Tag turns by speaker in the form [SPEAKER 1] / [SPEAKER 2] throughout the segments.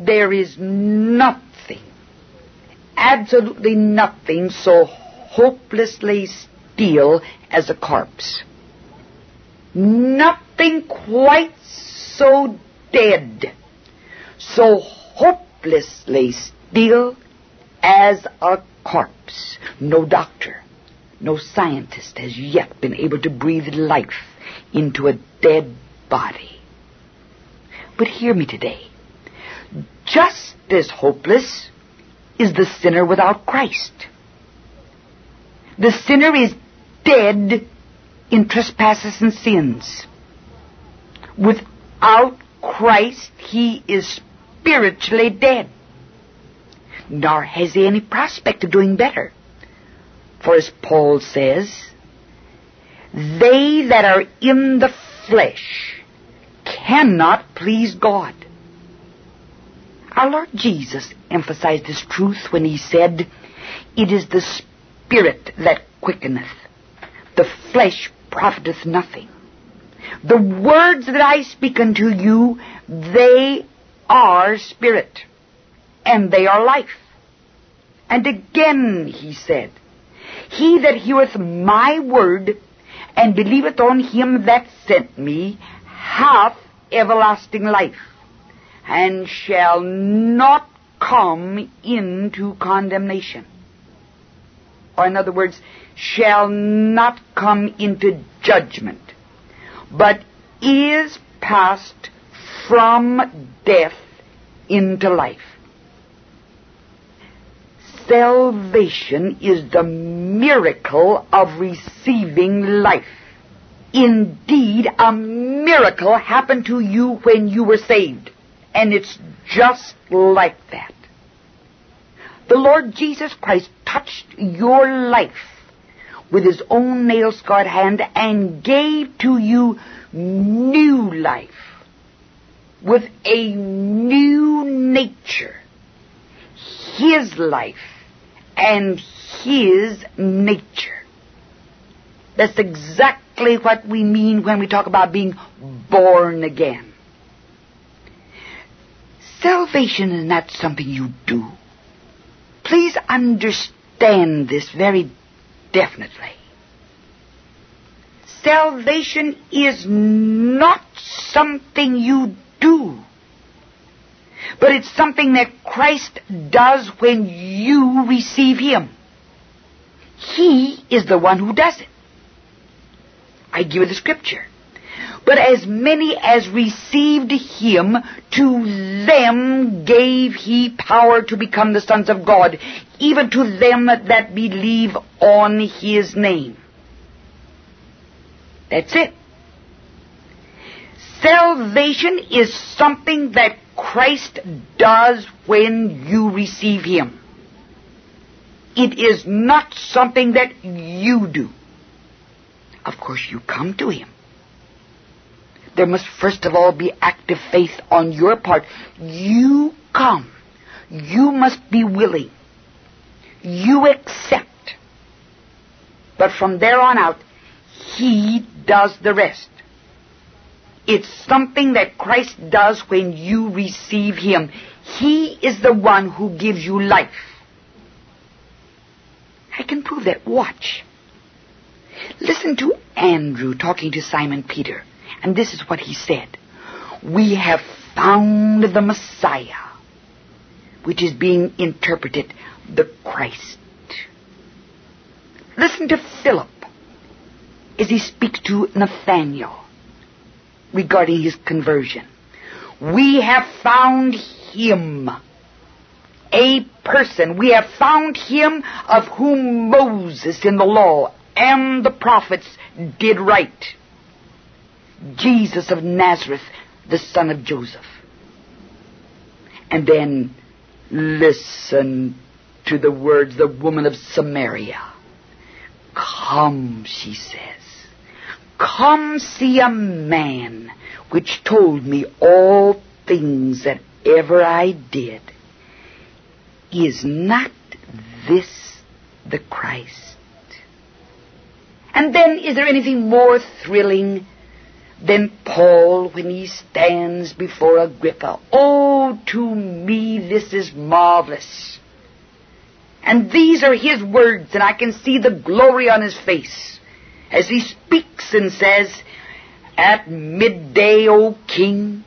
[SPEAKER 1] There is nothing, absolutely nothing so hopelessly still as a corpse. Nothing quite so dead, so hopelessly still as a corpse. No doctor, no scientist has yet been able to breathe life into a dead body. But hear me today. Just as hopeless is the sinner without Christ. The sinner is dead in trespasses and sins. Without Christ, he is spiritually dead, nor has he any prospect of doing better. For as Paul says, they that are in the flesh cannot please God. Our Lord Jesus emphasized this truth when he said, it is the Spirit that quickeneth, the flesh profiteth nothing. The words that I speak unto you, they are spirit, and they are life. And again he said, he that heareth my word, and believeth on him that sent me, hath everlasting life, and shall not come into condemnation. Or in other words, shall not come into judgment, but is passed from death into life. Salvation is the miracle of receiving life. Indeed, a miracle happened to you when you were saved, and it's just like that. The Lord Jesus Christ touched your life with his own nail-scarred hand and gave to you new life with a new nature, his life and his nature. That's exactly what we mean when we talk about being born again. Salvation is not something you do. Please understand this very definitely. Salvation is not something you do, but it's something that Christ does when you receive him. He is the one who does it. I give you the scripture. But as many as received him, to them gave he power to become the sons of God, even to them that believe on his name. That's it. Salvation is something that Christ does when you receive him. It is not something that you do. Of course, you come to him. There must first of all be active faith on your part. You come. You must be willing. You accept. But from there on out, he does the rest. It's something that Christ does when you receive him. He is the one who gives you life. I can prove that. Watch. Listen to Andrew talking to Simon Peter. And this is what he said. We have found the Messiah, which is being interpreted the Christ. Listen to Philip as he speaks to Nathanael regarding his conversion. We have found him, a person. We have found him of whom Moses in the law and the prophets did write. Jesus of Nazareth, the son of Joseph. And then listen to the words, the woman of Samaria. Come, she says, come see a man which told me all things that ever I did. Is not this the Christ? And then is there anything more thrilling than Paul when he stands before Agrippa. Oh, to me this is marvelous. And these are his words, and I can see the glory on his face as he speaks and says, "At midday, O king,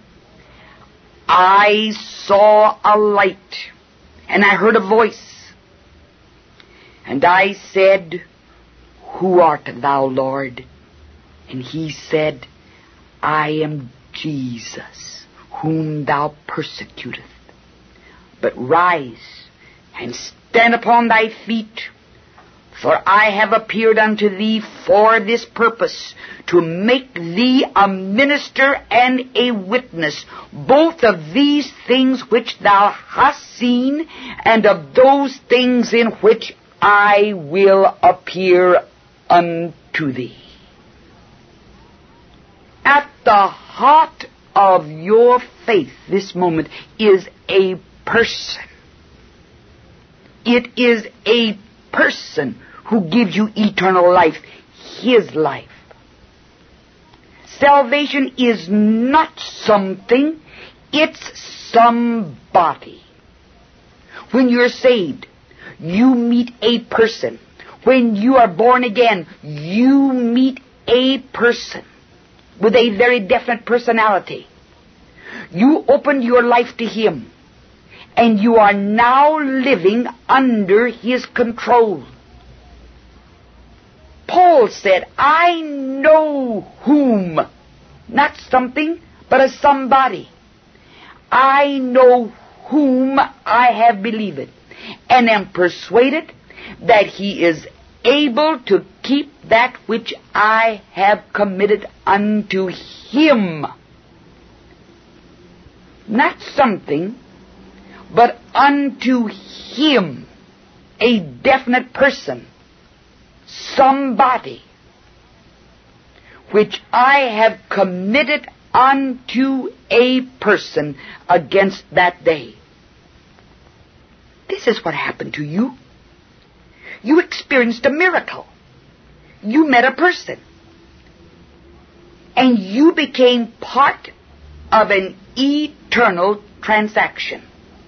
[SPEAKER 1] I saw a light, and I heard a voice. And I said, Who art thou, Lord? And he said, I am Jesus, whom thou persecutest. But rise and stand upon thy feet, for I have appeared unto thee for this purpose, to make thee a minister and a witness, both of these things which thou hast seen, and of those things in which I will appear unto thee." At the heart of your faith this moment is a person. It is a person who gives you eternal life, his life. Salvation is not something, it's somebody. When you're saved, you meet a person. When you are born again, you meet a person with a very definite personality. You opened your life to him, and you are now living under his control. Paul said, I know whom, not something, but a somebody. I know whom I have believed, and am persuaded that he is able to keep that which I have committed unto him. Not something, but unto him, a definite person, somebody, which I have committed unto a person against that day. This is what happened to you. You experienced a miracle. You met a person. And you became part of an eternal transaction.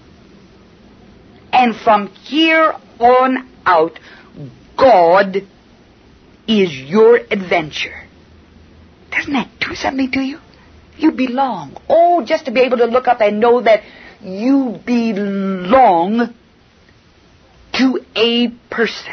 [SPEAKER 1] And from here on out, God is your adventure. Doesn't that do something to you? You belong. Oh, just to be able to look up and know that you belong to a person.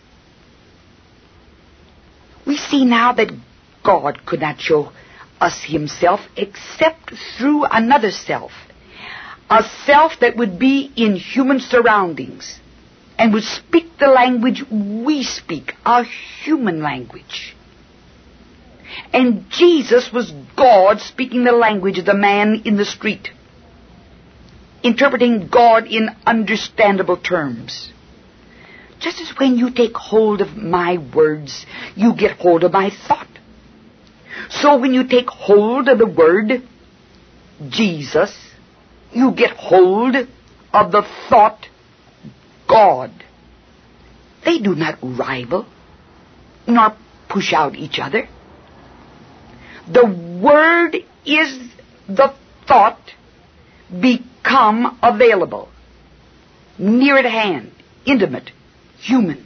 [SPEAKER 1] We see now that God could not show us himself except through another self. A self that would be in human surroundings and would speak the language we speak, our human language. And Jesus was God speaking the language of the man in the street, interpreting God in understandable terms. Just as when you take hold of my words, you get hold of my thought. So when you take hold of the word Jesus, you get hold of the thought God. They do not rival nor push out each other. The word is the thought become available, near at hand, intimate, human.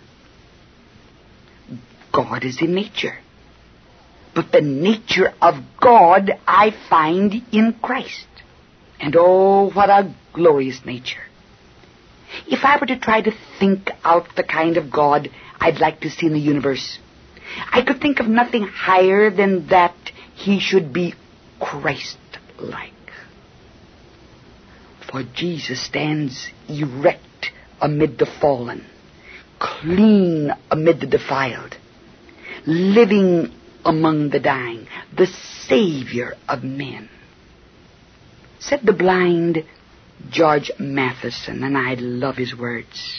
[SPEAKER 1] God is in nature. But the nature of God I find in Christ. And oh, what a glorious nature. If I were to try to think out the kind of God I'd like to see in the universe, I could think of nothing higher than that he should be Christ-like. For Jesus stands erect amid the fallen, clean amid the defiled, living among the dying, the Savior of men. Said the blind George Matheson, and I love his words,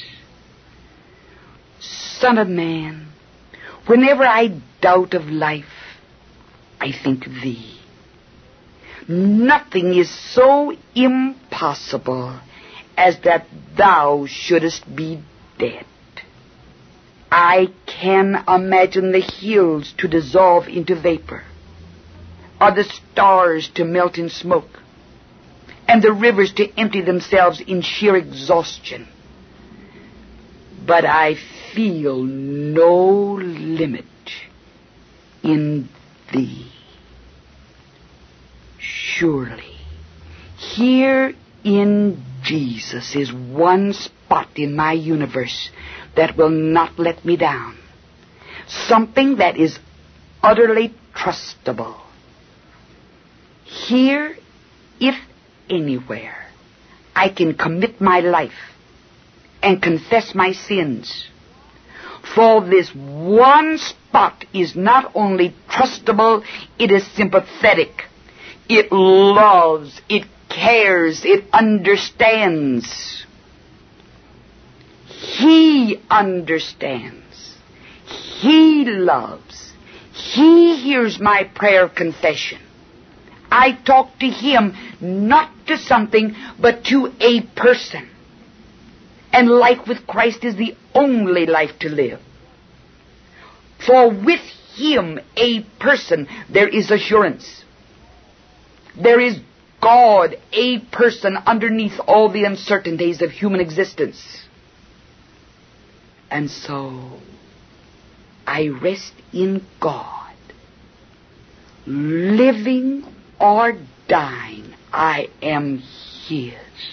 [SPEAKER 1] Son of man, whenever I doubt of life, I think of thee. Nothing is so impossible as that thou shouldest be dead. I can imagine the hills to dissolve into vapor, or the stars to melt in smoke, and the rivers to empty themselves in sheer exhaustion. But I feel no limit in Thee. Surely, here in Jesus is one spot in my universe that will not let me down. Something that is utterly trustable. Here, if anywhere, I can commit my life and confess my sins. For this one spot is not only trustable, it is sympathetic. It loves, it cares, it understands. He understands. He loves. He hears my prayer of confession. I talk to Him, not to something, but to a person. And life with Christ is the only life to live. For with Him, a person, there is assurance. There is God, a person, underneath all the uncertainties of human existence. And so, I rest in God. Living or dying, I am His.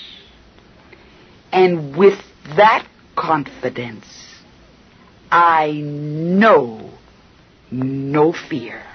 [SPEAKER 1] And with that confidence, I know no fear.